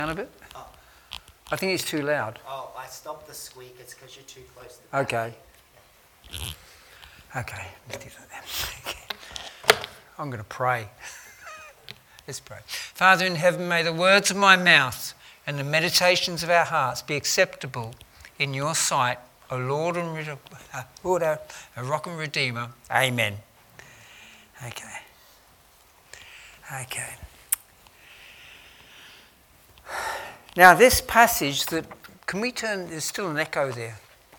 Down a bit? Oh. I think it's too loud. Oh, I stopped the squeak. It's because you're too close to the Okay. Okay, let's do that then. I'm going to pray. Let's pray. Father in heaven, may the words of my mouth and the meditations of our hearts be acceptable in your sight, O Lord, Lord, our rock and redeemer. Amen. Okay. Okay. Now this passage that, can we turn, there's still an echo there.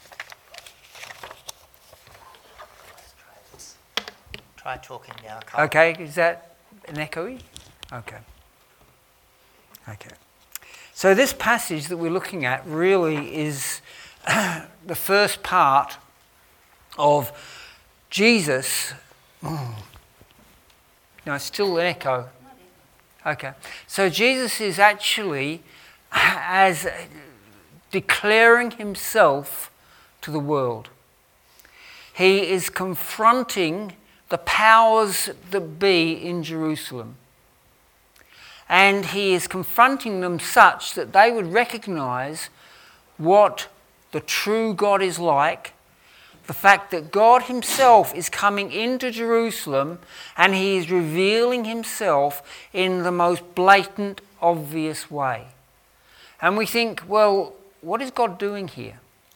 Let's try this. Try talking now. Okay, is that an echoey? Okay. Okay. So this passage that we're looking at really is the first part of Jesus. No, it's still an echo. Okay. So Jesus is actually as declaring himself to the world. He is confronting the powers that be in Jerusalem. And he is confronting them such that they would recognize what the true God is like, the fact that God himself is coming into Jerusalem and he is revealing himself in the most blatant, obvious way. And we think, well, what is God doing here?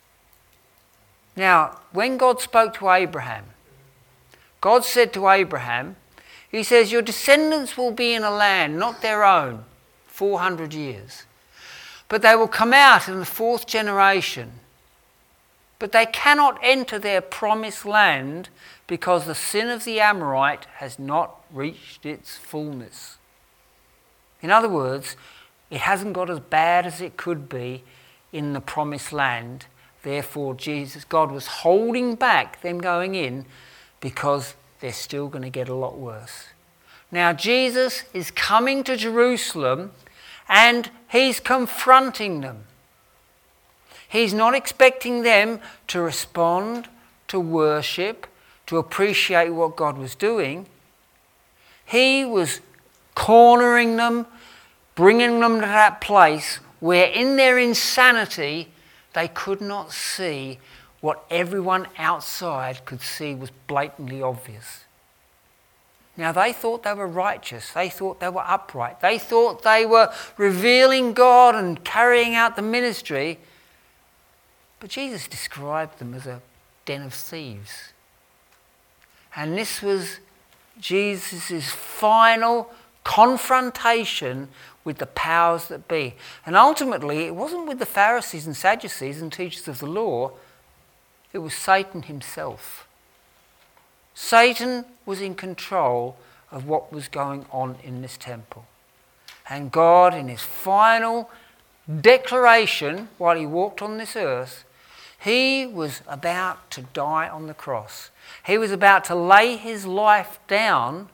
Now, when God spoke to Abraham, God said to Abraham, he says, your descendants will be in a land not their own, 400 years. But they will come out in the fourth generation. But they cannot enter their promised land because the sin of the Amorite has not reached its fullness. In other words, it hasn't got as bad as it could be in the promised land. Therefore, God was holding back them going in because they're still going to get a lot worse. Now, Jesus is coming to Jerusalem and he's confronting them. He's not expecting them to respond, to worship, to appreciate what God was doing. He was cornering them, bringing them to that place where in their insanity they could not see what everyone outside could see was blatantly obvious. Now they thought they were righteous, they thought they were upright, they thought they were revealing God and carrying out the ministry, but Jesus described them as a den of thieves. And this was Jesus' final confrontation with the powers that be. And ultimately, it wasn't with the Pharisees and Sadducees and teachers of the law, it was Satan himself. Satan was in control of what was going on in this temple. And God, in his final declaration while he walked on this earth, he was about to die on the cross. He was about to lay his life down,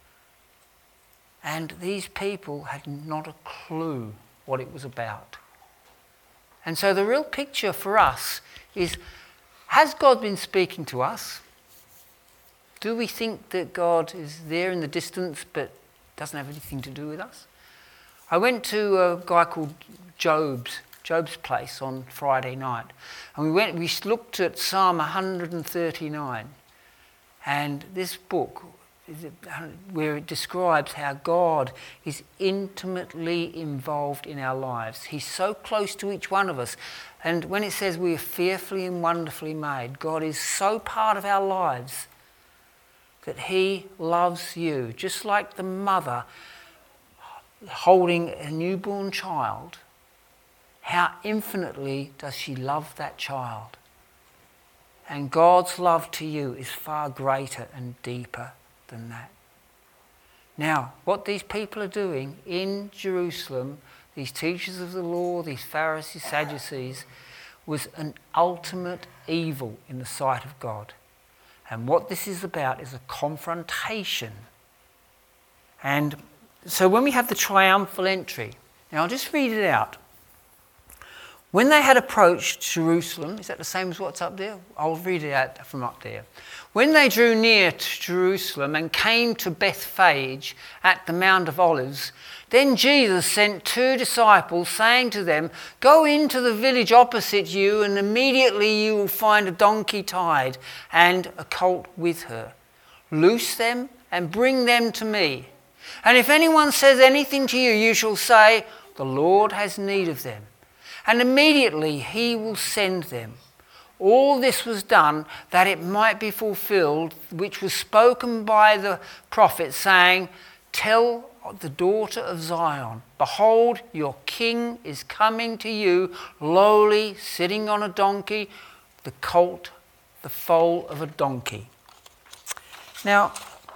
and these people had not a clue what it was about. And so the real picture for us is, has God been speaking to us? Do we think that God is there in the distance but doesn't have anything to do with us? I went to a guy called Job's place on Friday night. And we looked at Psalm 139. And this book, where it describes how God is intimately involved in our lives. He's so close to each one of us. And when it says we are fearfully and wonderfully made, God is so part of our lives that he loves you, just like the mother holding a newborn child. How infinitely does she love that child? And God's love to you is far greater and deeper than that. Now, what these people are doing in Jerusalem, these teachers of the law, these Pharisees, Sadducees, was an ultimate evil in the sight of God. And what this is about is a confrontation. And so when we have the triumphal entry, now I'll just read it out. When they had approached Jerusalem, is that the same as what's up there? I'll read it out from up there. When they drew near to Jerusalem and came to Bethphage at the Mount of Olives, then Jesus sent 2 disciples, saying to them, "Go into the village opposite you, and immediately you will find a donkey tied and a colt with her. Loose them and bring them to me. And if anyone says anything to you, you shall say, 'The Lord has need of them.' And immediately he will send them." All this was done that it might be fulfilled, which was spoken by the prophet, saying, "Tell the daughter of Zion, behold, your king is coming to you, lowly, sitting on a donkey, the colt, the foal of a donkey." Now,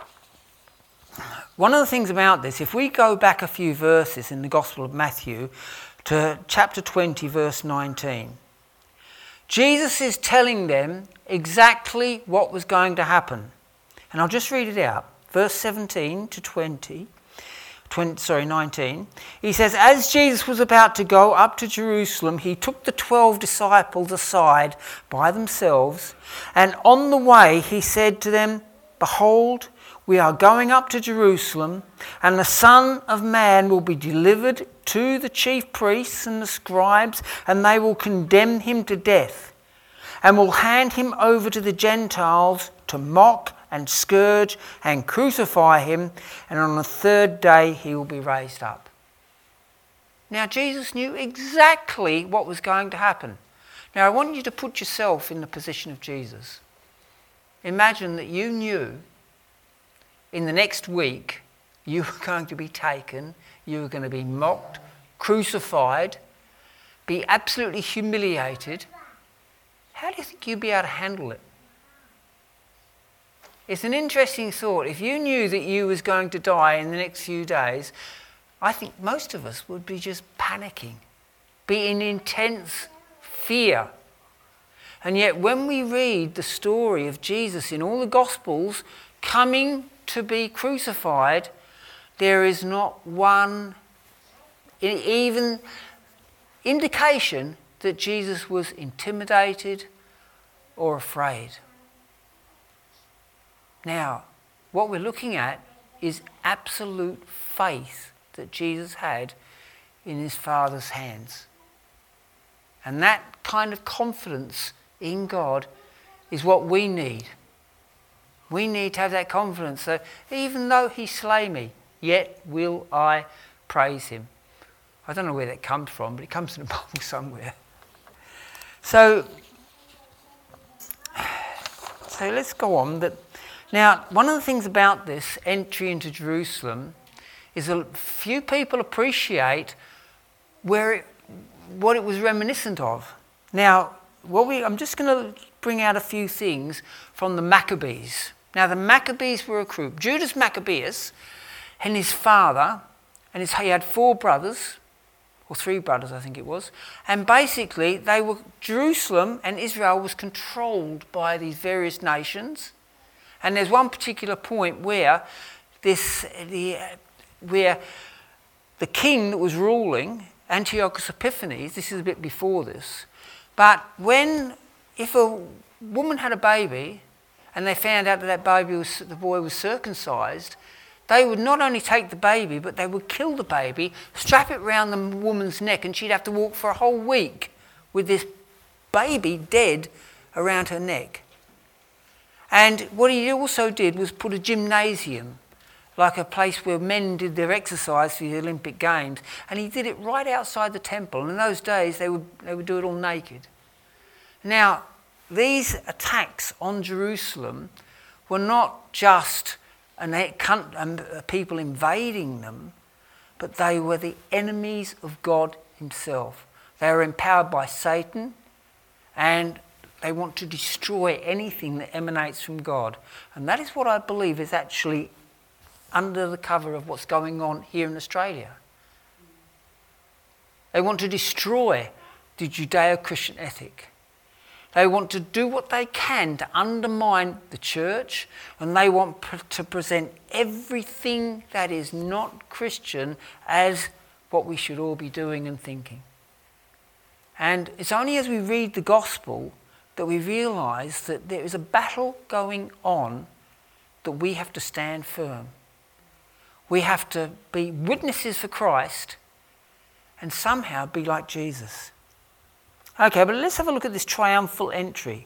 one of the things about this, if we go back a few verses in the Gospel of Matthew to chapter 20, verse 19, Jesus is telling them exactly what was going to happen. And I'll just read it out. Verse 17 to 19. He says, "As Jesus was about to go up to Jerusalem, he took the 12 disciples aside by themselves, and on the way he said to them, 'Behold, we are going up to Jerusalem, and the Son of Man will be delivered to the chief priests and the scribes, and they will condemn him to death, and will hand him over to the Gentiles to mock and scourge and crucify him, and on the 3rd day he will be raised up.'" Now, Jesus knew exactly what was going to happen. Now, I want you to put yourself in the position of Jesus. Imagine that you knew in the next week you were going to be taken, you were going to be mocked, crucified, be absolutely humiliated. How do you think you'd be able to handle it? It's an interesting thought. If you knew that you was going to die in the next few days, I think most of us would be just panicking, be in intense fear. And yet when we read the story of Jesus in all the Gospels coming to be crucified, there is not one even indication that Jesus was intimidated or afraid. Now, what we're looking at is absolute faith that Jesus had in his Father's hands. And that kind of confidence in God is what we need. We need to have that confidence that even though he slay me, yet will I praise him. I don't know where that comes from, but it comes in the Bible somewhere. So let's go on. Now, one of the things about this entry into Jerusalem is a few people appreciate what it was reminiscent of. Now, I'm just going to bring out a few things from the Maccabees. Now, the Maccabees were a group. Judas Maccabeus and his father, and he had 4 brothers, or 3 brothers I think it was, and basically Jerusalem and Israel was controlled by these various nations. And there's one particular point where the king that was ruling, Antiochus Epiphanes, this is a bit before this, but if a woman had a baby and they found out that the boy was circumcised, they would not only take the baby, but they would kill the baby, strap it round the woman's neck, and she'd have to walk for a whole week with this baby dead around her neck. And what he also did was put a gymnasium, like a place where men did their exercise for the Olympic Games, and he did it right outside the temple. And in those days, they would do it all naked. Now, these attacks on Jerusalem were not just people invading them, but they were the enemies of God himself. They were empowered by Satan, and they want to destroy anything that emanates from God. And that is what I believe is actually under the cover of what's going on here in Australia. They want to destroy the Judeo-Christian ethic. They want to do what they can to undermine the church, and they want to present everything that is not Christian as what we should all be doing and thinking. And it's only as we read the gospel that we realise that there is a battle going on that we have to stand firm. We have to be witnesses for Christ and somehow be like Jesus. Okay, but let's have a look at this triumphal entry.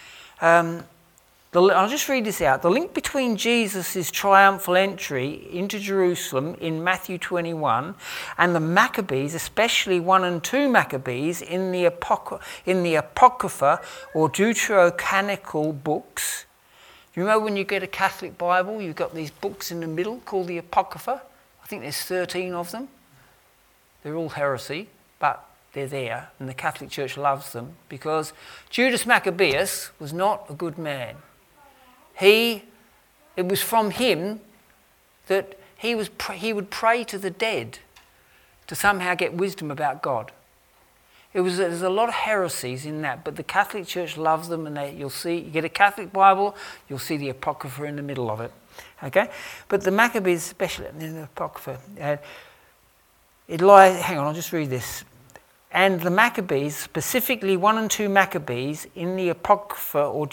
I'll just read this out. The link between Jesus' triumphal entry into Jerusalem in Matthew 21 and the Maccabees, especially 1 and 2 Maccabees in the Apocrypha or Deuterocanonical books. You remember when you get a Catholic Bible, you've got these books in the middle called the Apocrypha? I think there's 13 of them. They're all heresy, but they're there, and the Catholic Church loves them because Judas Maccabeus was not a good man. It was from him that he would pray to the dead to somehow get wisdom about God. There's a lot of heresies in that, but the Catholic Church loves them, and you get a Catholic Bible, you'll see the Apocrypha in the middle of it. Okay? But the Maccabees, especially in the Apocrypha, hang on, I'll just read this. And the Maccabees, specifically 1 and 2 Maccabees, in the Apocrypha or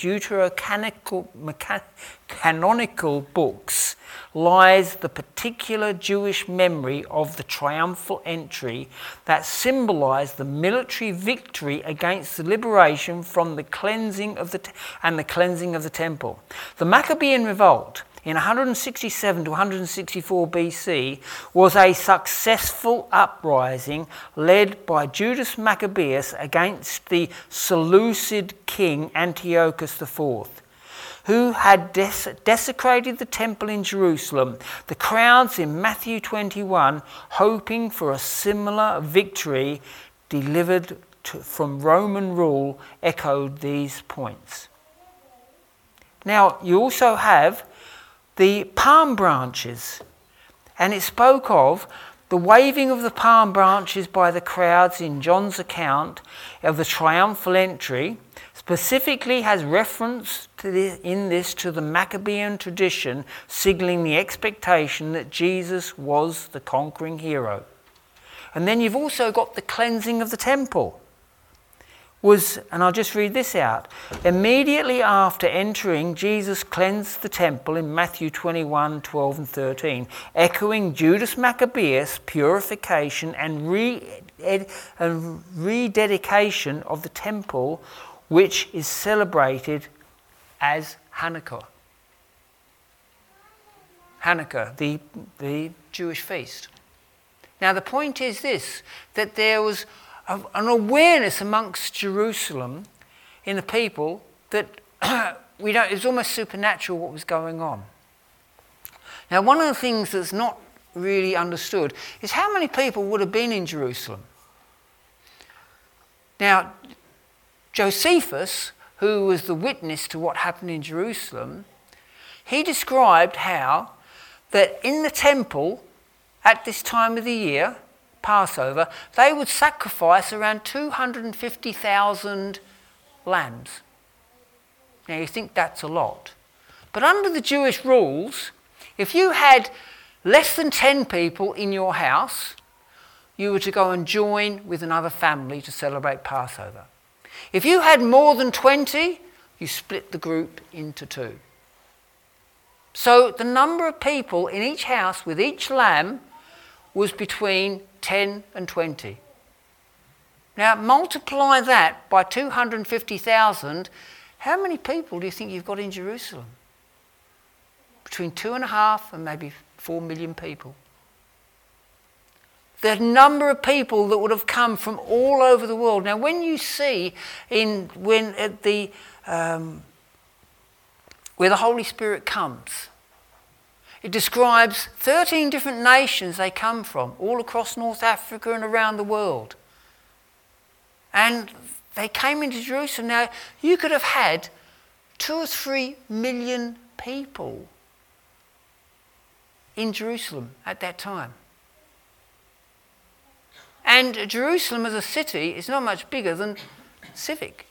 Deuterocanonical books, lies the particular Jewish memory of the triumphal entry that symbolised the military victory against the liberation from the cleansing of the temple. The Maccabean revolt in 167 to 164 BC was a successful uprising led by Judas Maccabeus against the Seleucid king Antiochus IV, who had desecrated the temple in Jerusalem. The crowds in Matthew 21, hoping for a similar victory delivered from Roman rule, echoed these points. Now, you also have the palm branches, and it spoke of the waving of the palm branches by the crowds in John's account of the triumphal entry. Specifically has reference to the Maccabean tradition, signalling the expectation that Jesus was the conquering hero. And then you've also got the cleansing of the temple. And I'll just read this out. Immediately after entering, Jesus cleansed the temple in Matthew 21, 12 and 13, echoing Judas Maccabeus' purification and rededication of the temple, which is celebrated as Hanukkah. Hanukkah, the Jewish feast. Now the point is this, that there was an awareness amongst Jerusalem in the people that it was almost supernatural what was going on. Now one of the things that's not really understood is how many people would have been in Jerusalem. Now Josephus, who was the witness to what happened in Jerusalem, he described how that in the temple at this time of the year, Passover, they would sacrifice around 250,000 lambs. Now you think that's a lot. But under the Jewish rules, if you had less than 10 people in your house, you were to go and join with another family to celebrate Passover. If you had more than 20, you split the group into two. So the number of people in each house with each lamb was between 10 and 20. Now multiply that by 250,000, how many people do you think you've got in Jerusalem? Between 2.5 and maybe 4 million people. The number of people that would have come from all over the world. Now when you see where the Holy Spirit comes, it describes 13 different nations they come from, all across North Africa and around the world. And they came into Jerusalem. Now, you could have had 2 or 3 million people in Jerusalem at that time. And Jerusalem as a city is not much bigger than Civic,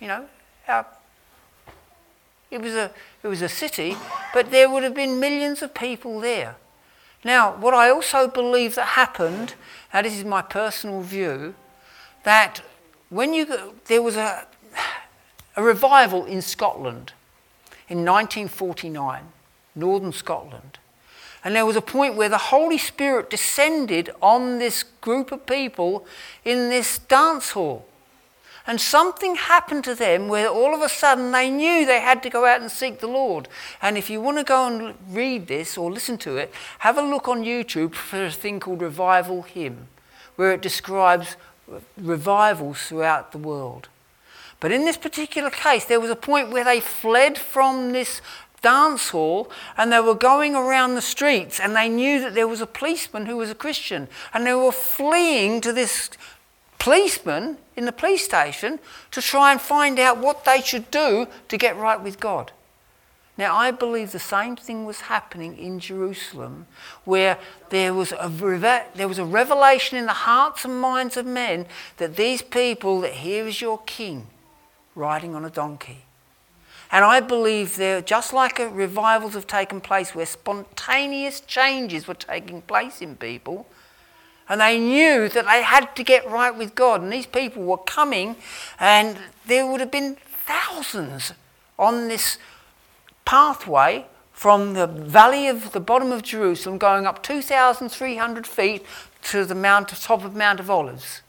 It was a city, but there would have been millions of people there. Now, what I also believe that happened, now this is my personal view, that there was a revival in Scotland in 1949, northern Scotland. And there was a point where the Holy Spirit descended on this group of people in this dance hall. And something happened to them where all of a sudden they knew they had to go out and seek the Lord. And if you want to go and read this or listen to it, have a look on YouTube for a thing called Revival Hymn, where it describes revivals throughout the world. But in this particular case, there was a point where they fled from this dance hall and they were going around the streets, and they knew that there was a policeman who was a Christian, and they were fleeing to this policeman in the police station to try and find out what they should do to get right with God. Now, I believe the same thing was happening in Jerusalem, where there was a revelation in the hearts and minds of men that these people, that here is your king riding on a donkey. And I believe there, just like revivals have taken place where spontaneous changes were taking place in people, and they knew that they had to get right with God, and these people were coming, and there would have been thousands on this pathway from the valley of the bottom of Jerusalem going up 2,300 feet to the top of Mount of Olives.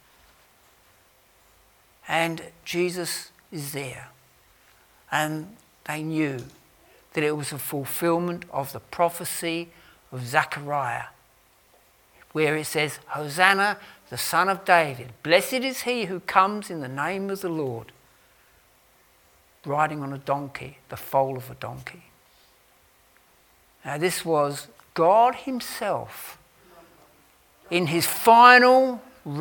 And Jesus is there. And they knew that it was a fulfillment of the prophecy of Zechariah, where it says, Hosanna, the son of David. Blessed is he who comes in the name of the Lord, riding on a donkey, the foal of a donkey. Now this was God himself in his final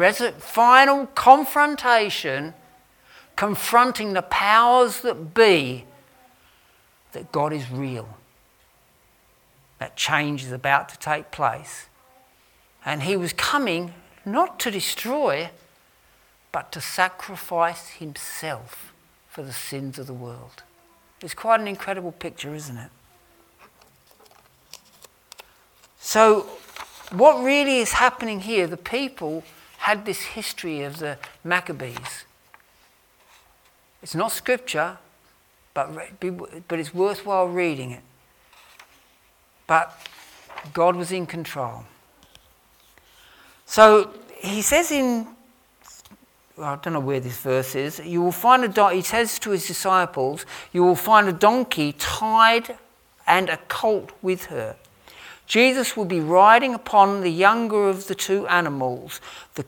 confrontation, confronting the powers that be, that God is real. That change is about to take place. And he was coming not to destroy, but to sacrifice himself for the sins of the world. It's quite an incredible picture, isn't it? So what really is happening here, the people had this history of the Maccabees. It's not scripture, but it's worthwhile reading it. But God was in control. So he says I don't know where this verse is, you will find he says to his disciples, you will find a donkey tied and a colt with her. Jesus will be riding upon the younger of the two animals, the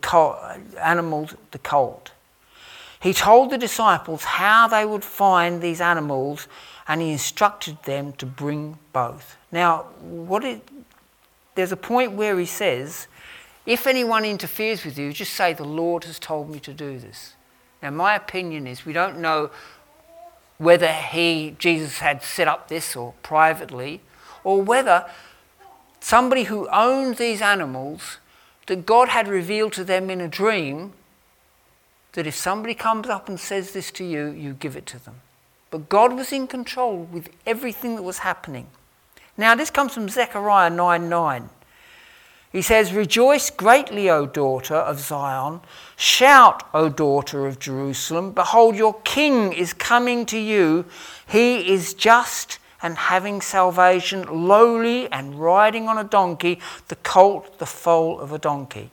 colt. He told the disciples how they would find these animals, and he instructed them to bring both. Now, there's a point where he says, if anyone interferes with you, just say, the Lord has told me to do this. Now, my opinion is we don't know whether Jesus had set up this or privately, or whether somebody who owned these animals, that God had revealed to them in a dream, that if somebody comes up and says this to you, you give it to them. But God was in control with everything that was happening. Now, this comes from Zechariah 9:9. He says, rejoice greatly, O daughter of Zion. Shout, O daughter of Jerusalem. Behold, your king is coming to you. He is just and having salvation, lowly and riding on a donkey, the colt, the foal of a donkey.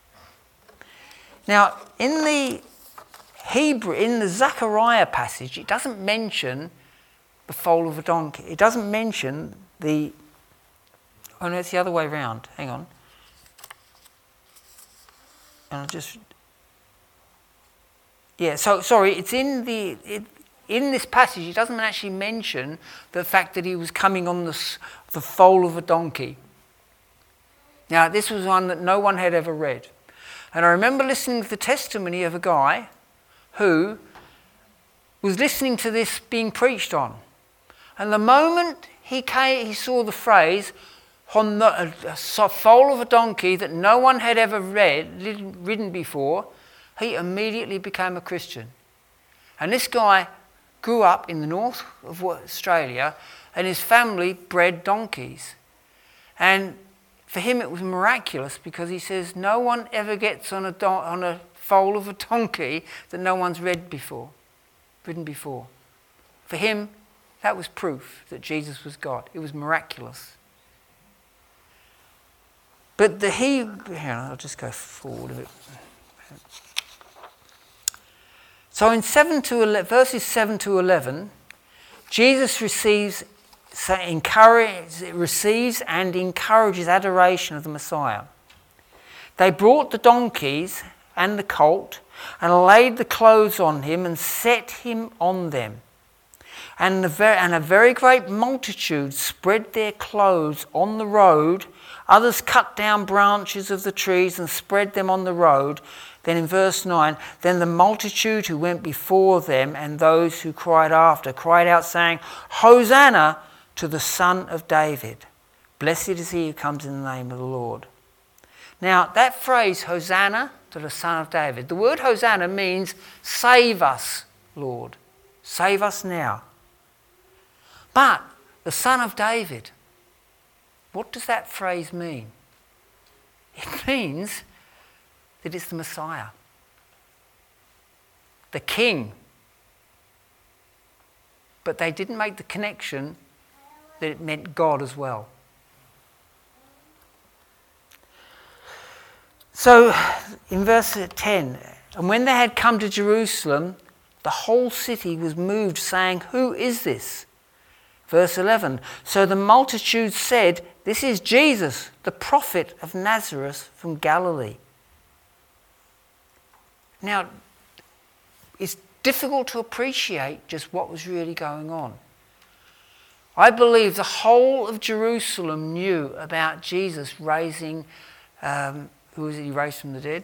Now, in the Hebrew, in the Zechariah passage, it doesn't mention the foal of a donkey. It doesn't mention the... Oh no, it's the other way around. Hang on. And I'll just... Yeah, so, sorry, it's in the... In this passage, it doesn't actually mention the fact that he was coming on the foal of a donkey. Now, this was one that no one had ever read. And I remember listening to the testimony of a guy who was listening to this being preached on. And the moment he saw the phrase, on a foal of a donkey that no one had ever ridden before, he immediately became a Christian. And this guy grew up in the north of Australia, and his family bred donkeys. And for him it was miraculous, because he says no one ever gets on a foal of a donkey that no one's ridden before. For him, that was proof that Jesus was God. It was miraculous. But I'll just go forward a bit. So in verses 7 to 11, Jesus receives and encourages adoration of the Messiah. They brought the donkeys and the colt and laid the clothes on him and set him on them. And a very great multitude spread their clothes on the road. Others cut down branches of the trees and spread them on the road. Then in verse 9, then the multitude who went before them and those who cried after cried out saying, Hosanna to the Son of David. Blessed is he who comes in the name of the Lord. Now that phrase, Hosanna to the Son of David, the word Hosanna means save us, Lord. Save us now. But the Son of David, what does that phrase mean? It means that it's the Messiah, the King. But they didn't make the connection that it meant God as well. So in verse 10, and when they had come to Jerusalem, the whole city was moved, saying, Who is this? Verse 11, so the multitude said, This is Jesus, the prophet of Nazareth from Galilee. Now, it's difficult to appreciate just what was really going on. I believe the whole of Jerusalem knew about Jesus raising, who was it he raised from the dead?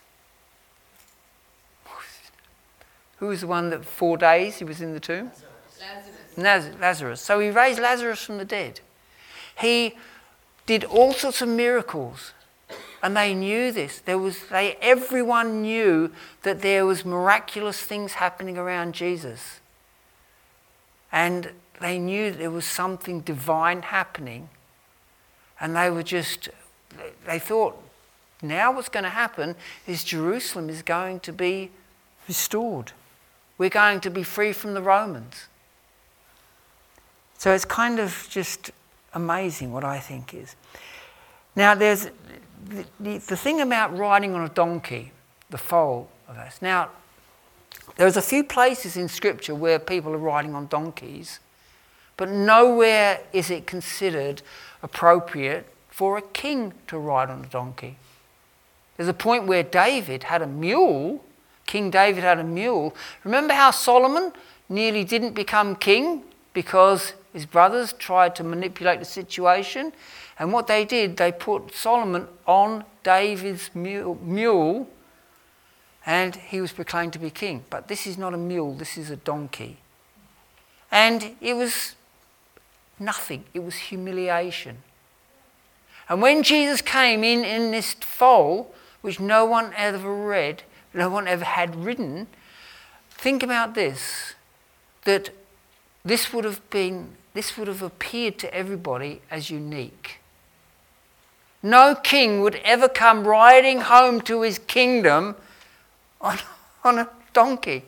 Who was the one that 4 days he was in the tomb? Lazarus. So he raised Lazarus from the dead. He did all sorts of miracles. And they knew this. Everyone knew that there was miraculous things happening around Jesus. And they knew that there was something divine happening. And they thought, now what's going to happen is Jerusalem is going to be restored. We're going to be free from the Romans. So it's kind of just amazing what I think is. Now there's the thing about riding on a donkey, the foal of us. Now, there's a few places in Scripture where people are riding on donkeys, but nowhere is it considered appropriate for a king to ride on a donkey. There's a point where David had a mule. King David had a mule. Remember how Solomon nearly didn't become king because his brothers tried to manipulate the situation? And what they did, they put Solomon on David's mule and he was proclaimed to be king. But this is not a mule, this is a donkey. And it was nothing, it was humiliation. And when Jesus came in this foal, which no one ever had ridden, think about this, that this would have appeared to everybody as unique. No king would ever come riding home to his kingdom on a donkey.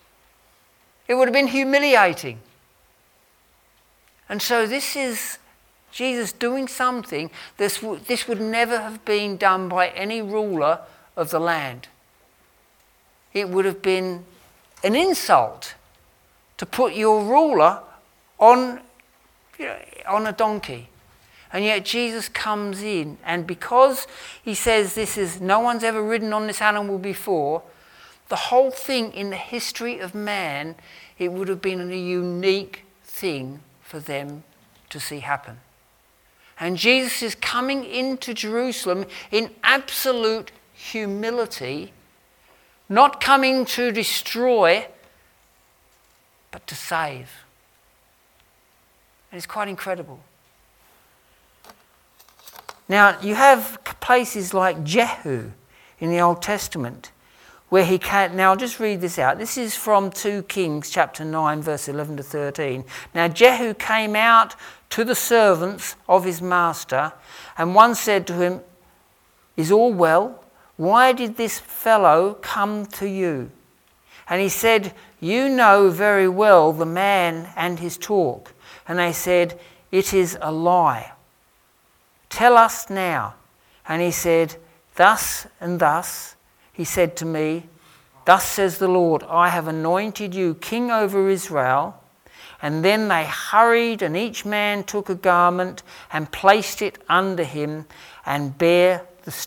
It would have been humiliating. And so this is Jesus doing something. This would never have been done by any ruler of the land. It would have been an insult to put your ruler on a donkey. And yet Jesus comes in, and because he says no one's ever ridden on this animal before, the whole thing in the history of man, it would have been a unique thing for them to see happen. And Jesus is coming into Jerusalem in absolute humility, not coming to destroy, but to save. And it's quite incredible. Now, you have places like Jehu in the Old Testament where he can. Now, I'll just read this out. This is from 2 Kings chapter 9, verse 11 to 13. Now, Jehu came out to the servants of his master, and one said to him, "Is all well? why did this fellow come to you? And he said, you know very well the man and his talk. And they said, it is a lie. Tell us now. And he said, thus and thus, he said to me, thus says the Lord, I have anointed you king over Israel. And then they hurried, and each man took a garment and placed it under him, and bare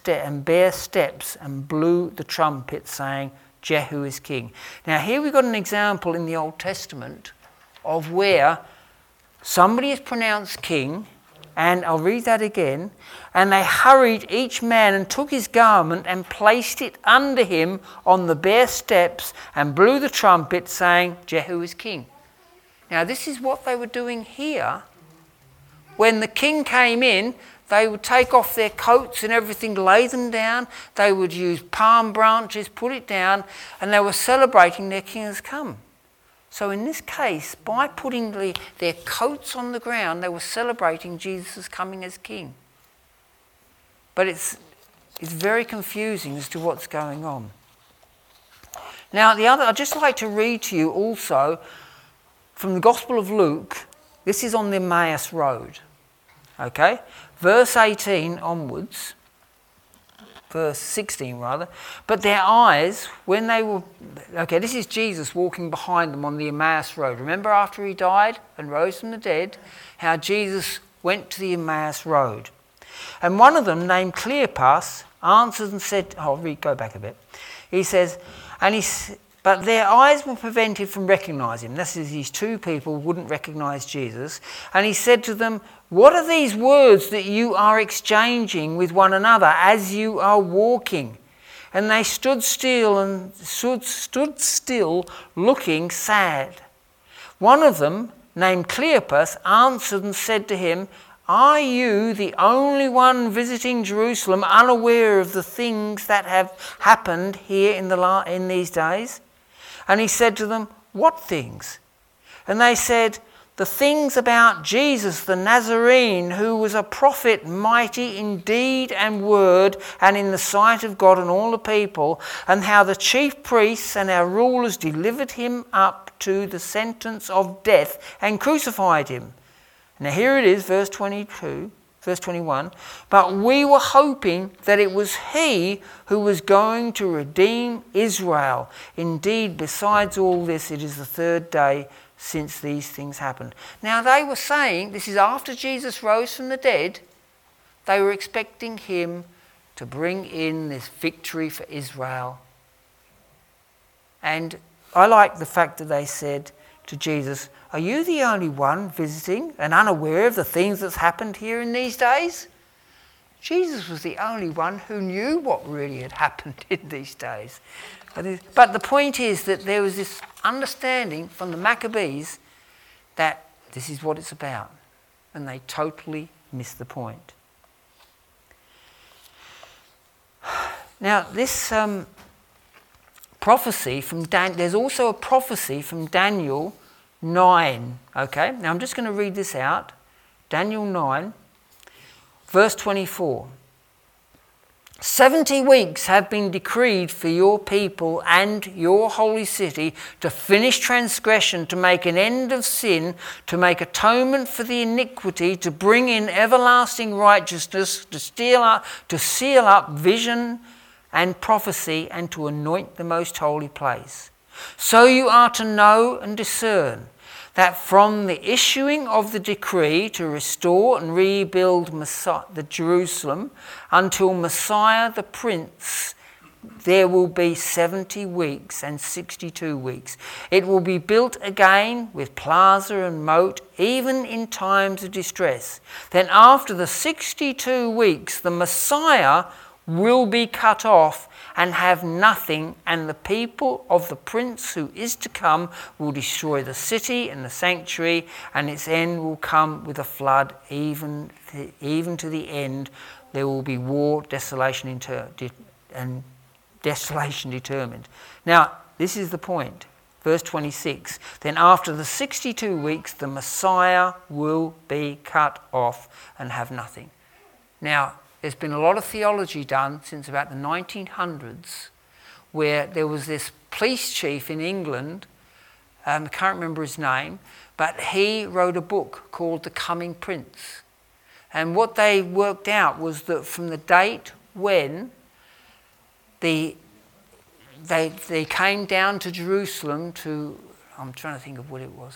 steps and blew the trumpet, saying, Jehu is king. Now here we've got an example in the Old Testament of where somebody is pronounced king, and I'll read that again. And they hurried each man and took his garment and placed it under him on the bare steps and blew the trumpet, saying, Jehu is king. Now this is what they were doing here. When the king came in, they would take off their coats and everything, lay them down. They would use palm branches, put it down, and they were celebrating their king has come. So in this case, by putting their coats on the ground, they were celebrating Jesus coming as king. But it's very confusing as to what's going on. Now, I'd just like to read to you also from the Gospel of Luke. This is on the Emmaus Road. Okay? Verse 18 onwards. Verse 16 rather. But their eyes, when they were... Okay, this is Jesus walking behind them on the Emmaus Road. Remember after he died and rose from the dead, how Jesus went to the Emmaus Road. And one of them, named Cleopas, answered and said... go back a bit. He says, but their eyes were prevented from recognising him. This is these two people wouldn't recognise Jesus. And he said to them, what are these words that you are exchanging with one another as you are walking? And they stood still looking sad. One of them, named Cleopas, answered and said to him, are you the only one visiting Jerusalem unaware of the things that have happened here in these days? And he said to them, what things? And they said, the things about Jesus the Nazarene, who was a prophet, mighty in deed and word, and in the sight of God and all the people, and how the chief priests and our rulers delivered him up to the sentence of death and crucified him. Now here it is, verse 21. But we were hoping that it was he who was going to redeem Israel. Indeed, besides all this, it is the third day since these things happened. Now they were saying, this is after Jesus rose from the dead, they were expecting him to bring in this victory for Israel. And I like the fact that they said to Jesus, are you the only one visiting and unaware of the things that's happened here in these days? Jesus was the only one who knew what really had happened in these days. But the point is that there was this understanding from the Maccabees that this is what it's about. And they totally missed the point. Now, this prophecy from there's also a prophecy from Daniel 9. Okay, now I'm just going to read this out. Daniel 9, verse 24. 70 weeks have been decreed for your people and your holy city to finish transgression, to make an end of sin, to make atonement for the iniquity, to bring in everlasting righteousness, to seal up vision and prophecy, and to anoint the most holy place. So you are to know and discern that from the issuing of the decree to restore and rebuild the Jerusalem until Messiah the Prince, there will be 70 weeks and 62 weeks. It will be built again with plaza and moat, even in times of distress. Then after the 62 weeks, the Messiah will be cut off and have nothing, and the people of the prince who is to come will destroy the city and the sanctuary, and its end will come with a flood. Even to the end there will be war, desolation and desolation determined. Now this is the point. Verse 26. Then after the 62 weeks the Messiah will be cut off and have nothing. Now there's been a lot of theology done since about the 1900s, where there was this police chief in England, I can't remember his name, but he wrote a book called The Coming Prince. And what they worked out was that from the date when they came down to Jerusalem to, I'm trying to think of what it was.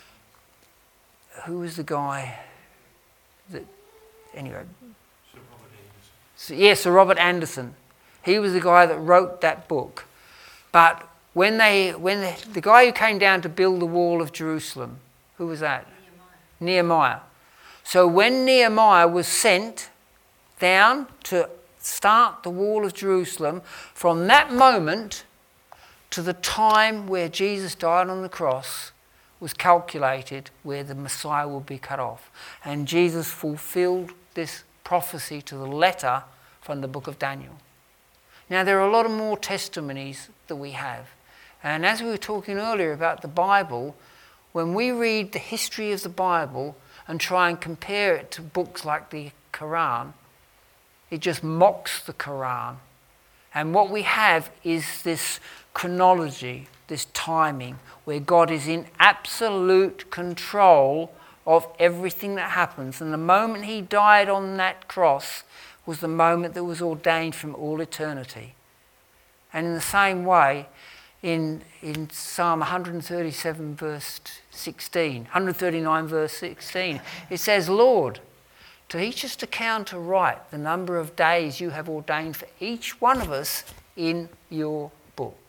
Who was the guy that, anyway. Sir Robert Anderson. Yeah, Sir Robert Anderson. He was the guy that wrote that book. But when the guy who came down to build the wall of Jerusalem, who was that? Nehemiah. So when Nehemiah was sent down to start the wall of Jerusalem, from that moment to the time where Jesus died on the cross was calculated where the Messiah would be cut off. And Jesus fulfilled this prophecy to the letter from the book of Daniel. Now there are a lot of more testimonies that we have. And as we were talking earlier about the Bible, when we read the history of the Bible and try and compare it to books like the Quran, it just mocks the Quran. And what we have is this chronology, this timing, where God is in absolute control of everything that happens. And the moment he died on that cross was the moment that was ordained from all eternity. And in the same way, in Psalm 137 verse 16, 139 verse 16, it says, Lord, teach us to count aright the number of days you have ordained for each one of us in your book.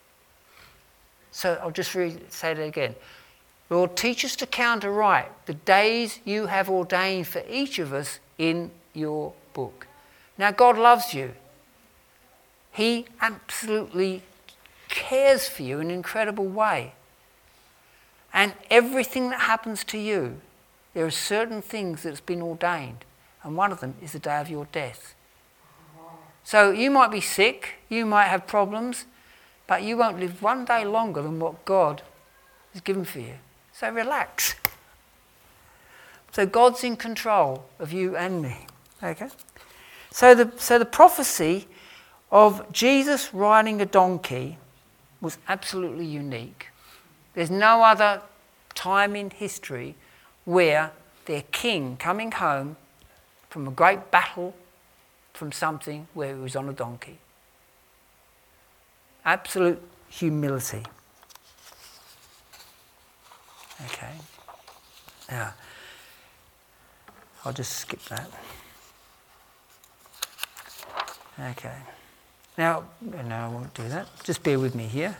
So I'll just say that again. Lord, teach us to count aright the days you have ordained for each of us in your book. Now, God loves you. He absolutely cares for you in an incredible way. And everything that happens to you, there are certain things that's been ordained. And one of them is the day of your death. So you might be sick, you might have problems, but you won't live one day longer than what God has given for you. So relax. So God's in control of you and me. Okay? So the prophecy of Jesus riding a donkey was absolutely unique. There's no other time in history where their king coming home from a great battle from something where he was on a donkey. Absolute humility. Okay. Now, I'll just skip that. Okay. Now, no, I won't do that. Just bear with me here.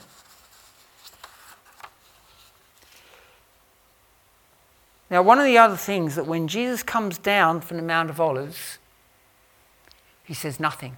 Now, one of the other things that when Jesus comes down from the Mount of Olives, he says nothing.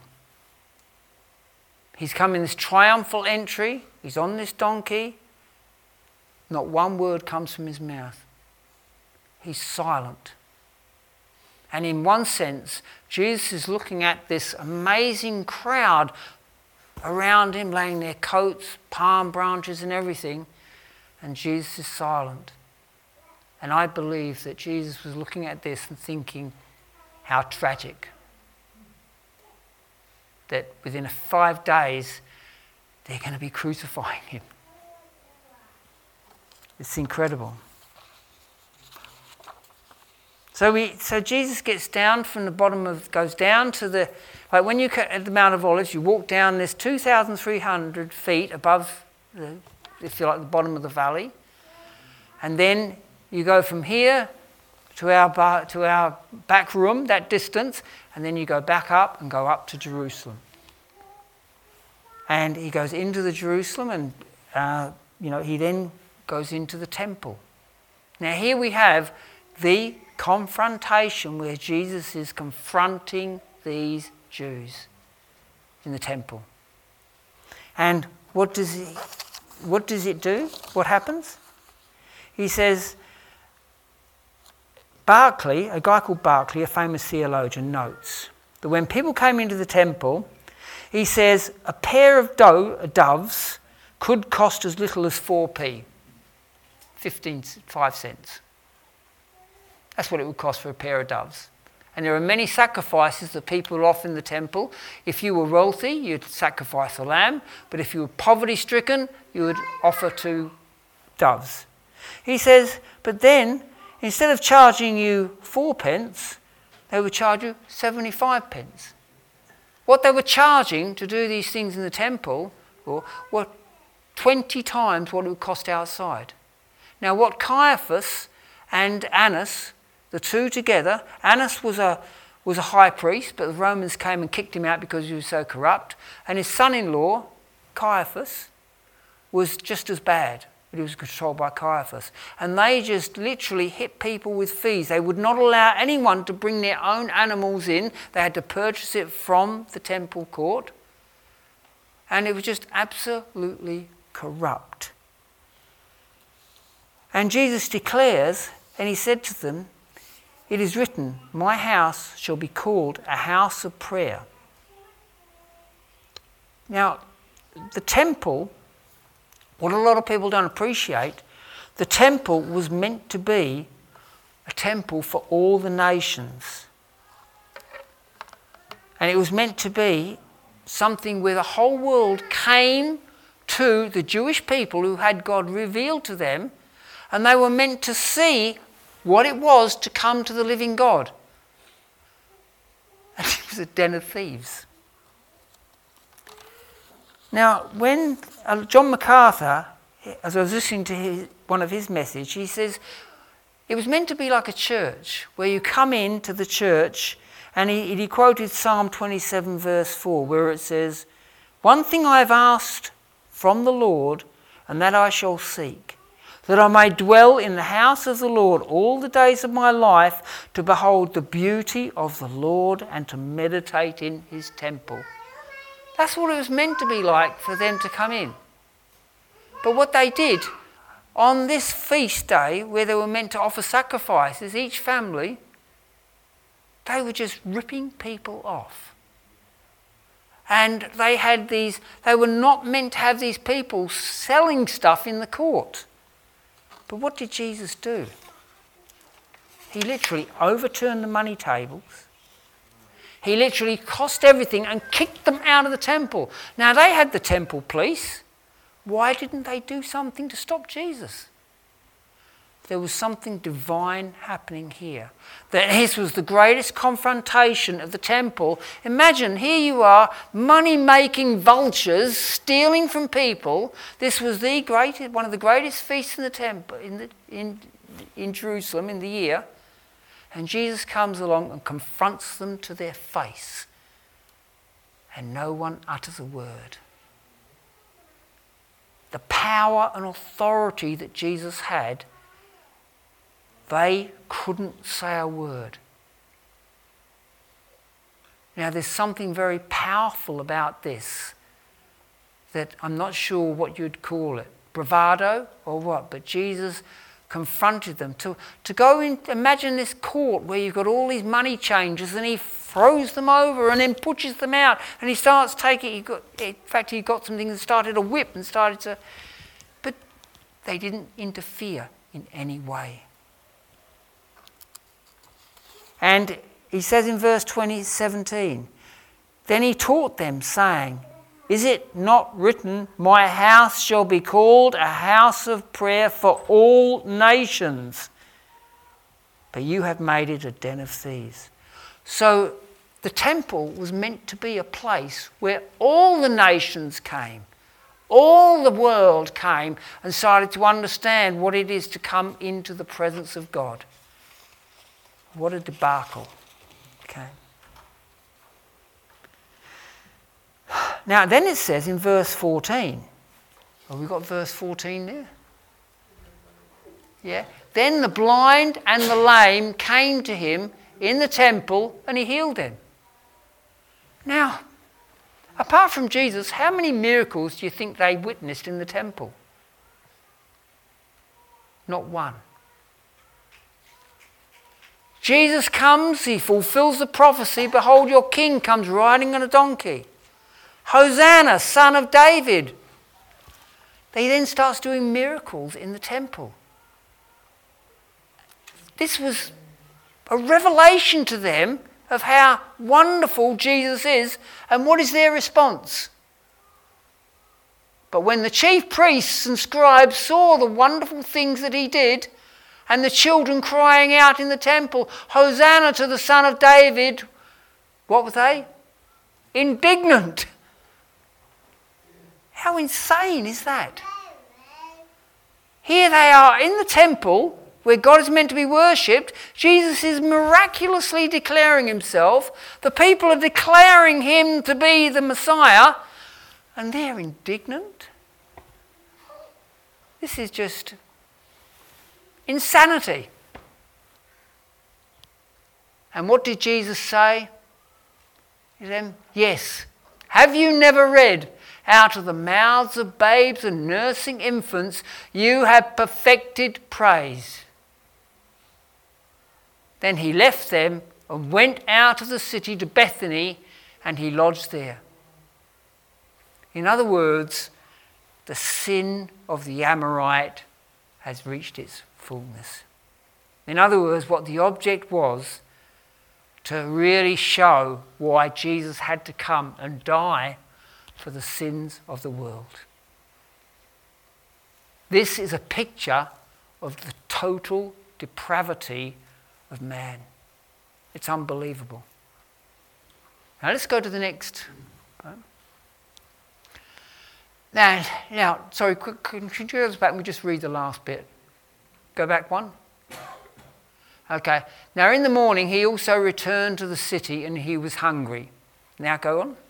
He's come in this triumphal entry. He's on this donkey. Not one word comes from his mouth. He's silent. And in one sense, Jesus is looking at this amazing crowd around him, laying their coats, palm branches and everything, and Jesus is silent. And I believe that Jesus was looking at this and thinking, how tragic. That within 5 days, they're going to be crucifying him. It's incredible. So Jesus gets down from the bottom of, goes down to the, like when you at the Mount of Olives, you walk down this 2,300 feet above, if you like, the bottom of the valley. And then you go from here to our back room, that distance, and then you go back up and go up to Jerusalem. And he goes into the Jerusalem and, he then goes into the temple. Now here we have the confrontation where Jesus is confronting these Jews in the temple. And what does it do? What happens? He says, Barclay, a guy called Barclay, a famous theologian, notes that when people came into the temple, he says a pair of doves could cost as little as 4p, 5 cents. That's what it would cost for a pair of doves. And there are many sacrifices that people would offer in the temple. If you were wealthy, you'd sacrifice a lamb. But if you were poverty-stricken, you would offer 2 doves. He says, but then, instead of charging you 4 pence, they would charge you 75 pence. What they were charging to do these things in the temple were 20 times what it would cost outside. Now, what Caiaphas and Annas, the two together, Annas was a high priest, but the Romans came and kicked him out because he was so corrupt. And his son-in-law, Caiaphas, was just as bad, but he was controlled by Caiaphas. And they just literally hit people with fees. They would not allow anyone to bring their own animals in. They had to purchase it from the temple court. And it was just absolutely corrupt. And Jesus declares, and he said to them, it is written, my house shall be called a house of prayer. Now, the temple, what a lot of people don't appreciate, the temple was meant to be a temple for all the nations. And it was meant to be something where the whole world came to the Jewish people who had God revealed to them, and they were meant to see what it was to come to the living God. And it was a den of thieves. Now, when John MacArthur, as I was listening to one of his messages, he says, it was meant to be like a church, where you come into the church, and he quoted Psalm 27 verse 4, where it says, one thing I have asked from the Lord, and that I shall seek, that I may dwell in the house of the Lord all the days of my life, to behold the beauty of the Lord and to meditate in his temple. That's what it was meant to be like for them to come in. But what they did, on this feast day where they were meant to offer sacrifices, each family, they were just ripping people off. And they were not meant to have these people selling stuff in the court. But what did Jesus do? He literally overturned the money tables. He literally cost everything and kicked them out of the temple. Now, they had the temple police. Why didn't they do something to stop Jesus? There was something divine happening here. That this was the greatest confrontation of the temple. Imagine, here you are, money-making vultures stealing from people. This was one of the greatest feasts in the temple in Jerusalem in the year. And Jesus comes along and confronts them to their face. And no one utters a word. The power and authority that Jesus had, they couldn't say a word. Now, there's something very powerful about this that I'm not sure what you'd call it, bravado or what, but Jesus confronted them. To go in, imagine this court where you've got all these money changers, and he throws them over and then pushes them out, and he starts taking, he got something and started a whip and started to, but they didn't interfere in any way. And he says in verse 17, then he taught them, saying, is it not written, my house shall be called a house of prayer for all nations? But you have made it a den of thieves. So the temple was meant to be a place where all the nations came. All the world came and started to understand what it is to come into the presence of God. What a debacle. Okay. Now, then it says in verse 14, have we got verse 14 there? Yeah. Then the blind and the lame came to him in the temple and he healed them. Now, apart from Jesus, how many miracles do you think they witnessed in the temple? Not one. Jesus comes, he fulfills the prophecy, behold, your king comes riding on a donkey. Hosanna, son of David. He then starts doing miracles in the temple. This was a revelation to them of how wonderful Jesus is. And what is their response? But when the chief priests and scribes saw the wonderful things that he did, and the children crying out in the temple, "Hosanna to the Son of David," what were they? Indignant. How insane is that? Here they are in the temple where God is meant to be worshipped. Jesus is miraculously declaring himself. The people are declaring him to be the Messiah, and they're indignant. This is just insanity. And what did Jesus say to them? Yes. Have you never read, out of the mouths of babes and nursing infants, you have perfected praise? Then he left them and went out of the city to Bethany, and he lodged there. In other words, the sin of the Amorite has reached its fullness. In other words, what the object was to really show why Jesus had to come and die for the sins of the world. This is a picture of the total depravity of man. It's unbelievable. Now let's go to the next. Now, sorry, could you go back and we just read the last bit? Go back one. Okay. Now in the morning he also returned to the city, and he was hungry. Now go on.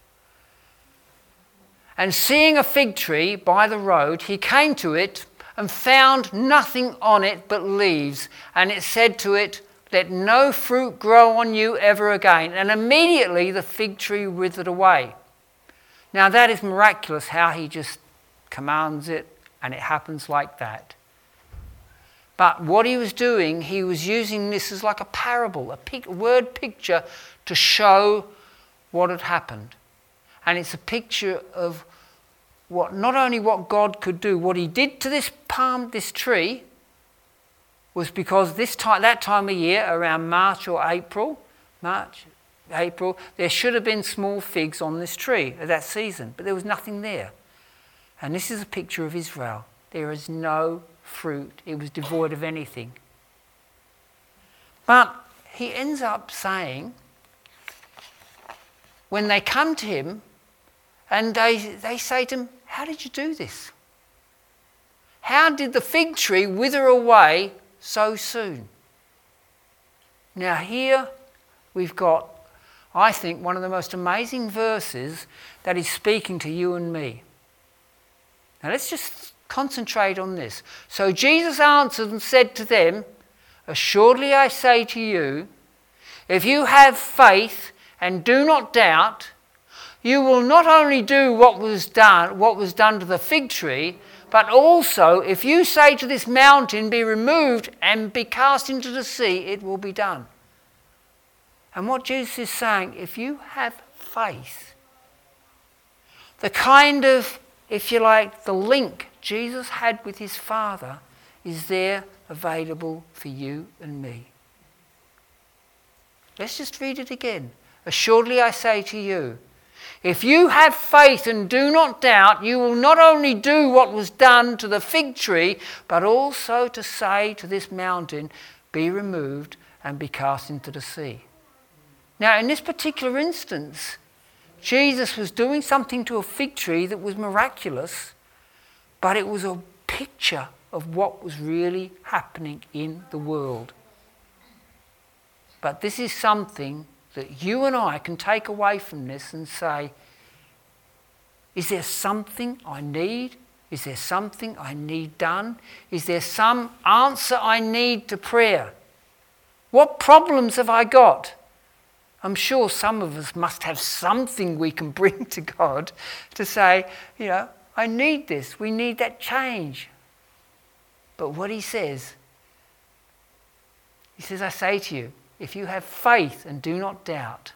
And seeing a fig tree by the road, he came to it and found nothing on it but leaves. And it said to it, "Let no fruit grow on you ever again." And immediately the fig tree withered away. Now that is miraculous, how he just commands it and it happens like that. But what he was doing, he was using this as like a parable, a word picture to show what had happened. And it's a picture of what, not only what God could do, what he did to this tree was because that time of year, around March, April, there should have been small figs on this tree at that season, but there was nothing there. And this is a picture of Israel. There is no fruit. It was devoid of anything. But he ends up saying, when they come to him and they say to him, "How did you do this? How did the fig tree wither away so soon?" Now here we've got, I think, one of the most amazing verses that is speaking to you and me. Now let's just concentrate on this. So Jesus answered and said to them, "Assuredly I say to you, if you have faith and do not doubt, you will not only do what was done to the fig tree, but also if you say to this mountain, be removed and be cast into the sea, it will be done." And what Jesus is saying, if you have faith, the kind of, if you like, the link Jesus had with his Father is there available for you and me. Let's just read it again. "Assuredly I say to you, if you have faith and do not doubt, you will not only do what was done to the fig tree, but also to say to this mountain, be removed and be cast into the sea." Now, in this particular instance, Jesus was doing something to a fig tree that was miraculous, but it was a picture of what was really happening in the world. But this is something that you and I can take away from this and say, is there something I need? Is there something I need done? Is there some answer I need to prayer? What problems have I got? I'm sure some of us must have something we can bring to God to say, I need this. We need that change. But what he says, I say to you, if you have faith and do not doubt.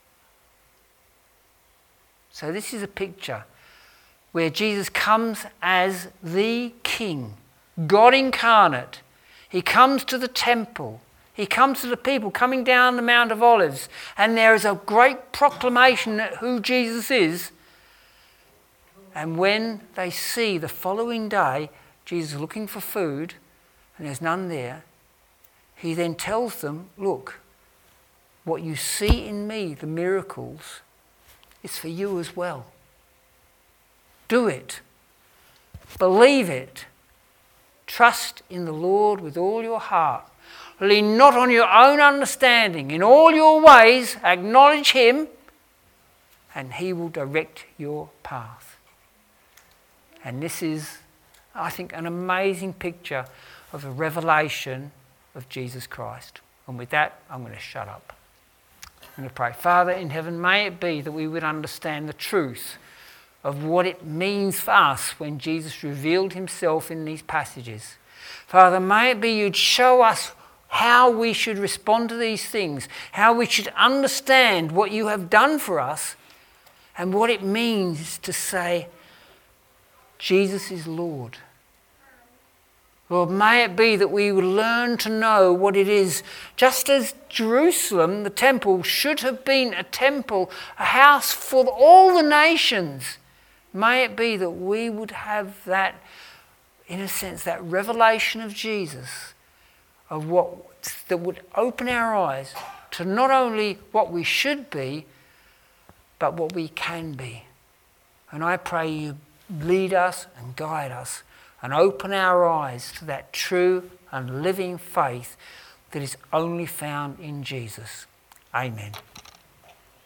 So this is a picture where Jesus comes as the King, God incarnate. He comes to the temple. He comes to the people coming down the Mount of Olives, and there is a great proclamation of who Jesus is. And when they see the following day Jesus looking for food and there's none there, he then tells them, look, what you see in me, the miracles, is for you as well. Do it. Believe it. Trust in the Lord with all your heart. Lean not on your own understanding. In all your ways, acknowledge him, and he will direct your path. And this is, I think, an amazing picture of the revelation of Jesus Christ. And with that, I'm going to shut up. I'm going to pray. Father in heaven, may it be that we would understand the truth of what it means for us when Jesus revealed himself in these passages. Father, may it be you'd show us how we should respond to these things, how we should understand what you have done for us, and what it means to say, Jesus is Lord. Lord, may it be that we would learn to know what it is, just as Jerusalem, the temple, should have been a temple, a house for all the nations. May it be that we would have that, in a sense, that revelation of Jesus, of what that would open our eyes to not only what we should be, but what we can be. And I pray you lead us and guide us and open our eyes to that true and living faith that is only found in Jesus. Amen.